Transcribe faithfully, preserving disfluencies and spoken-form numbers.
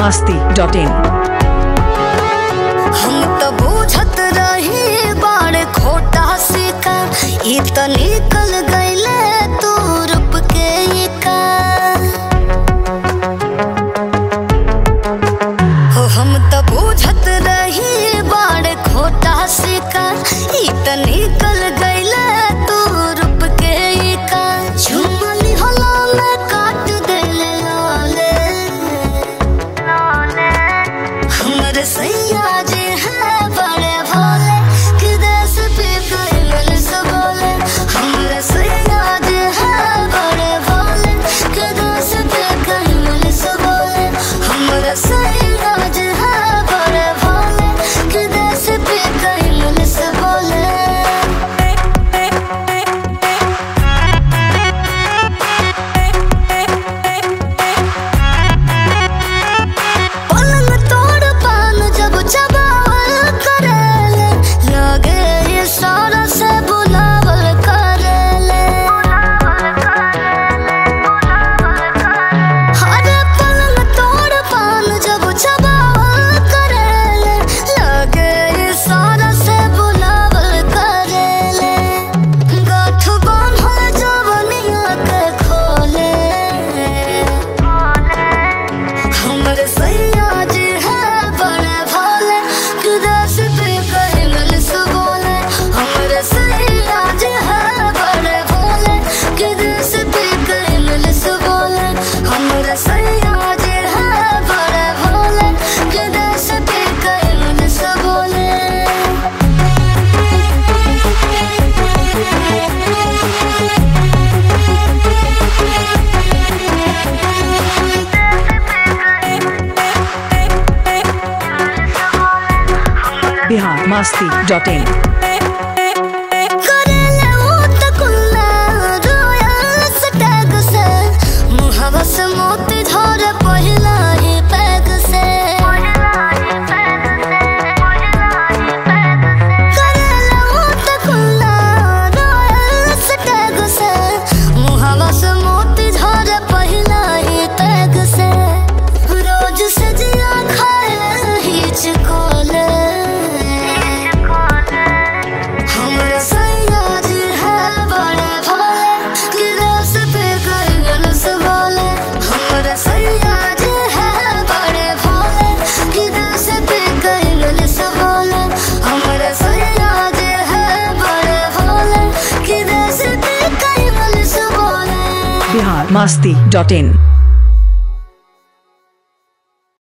मस्ती dot इन। हम तो बूझत रही बाड़े खोटा सिका ई तो निकल गईले तू रूप के का हो। हम तो बूझत रही बाड़े खोटा सिका ई तो निकल गईले तू रूप के का। झुमली होला मैं काट देले लाले हमरे सैया जी है बड़े भोले कि देश पे कैमल से बोले। हमरे सैया जी है बड़े भोले कि देश पे कैमल से बोले। हमरे सैया जी है बड़े भोले कि देश पे कैमल से बोले। पलंग तोड़ पान जब चबावल करेले लगे इशारा से बुलावल करेले। अरे पलंग तोड़ पान जब चबावल करेले लगे इशारा से बुलावल करेले। गाठ बांधल जवनिया के खोले हमरे सैया जी है बड़े भोले कि देश पे कैमल से बोले। हमरे सैया जी है बड़े भोले कि देश पे कैमल से बोले। हमरे सैया जी है बड़े भोले कि देश पे कैमल से बोले। Bihar Masti dot in. करेले ऊत कुल्ला रोयल सटैग से मुहावा से मोती धरे पहिला ही पैग से। करेले ऊत कुल्ला रोयल सटैग से मुहावा से मोती धरे पहिला ही पैग से। रोज से जिया खाए हिच कोले हमरे सैया जी है बड़े भोले कि देश पे कैमल से बोले। हमरे सैया जी है बड़े भोले कि देश पे कैमल से बोले। हमरे सैया जी है बड़े भोले कि देश पे कैमल से बोले। बिहार मस्ती डॉट इन।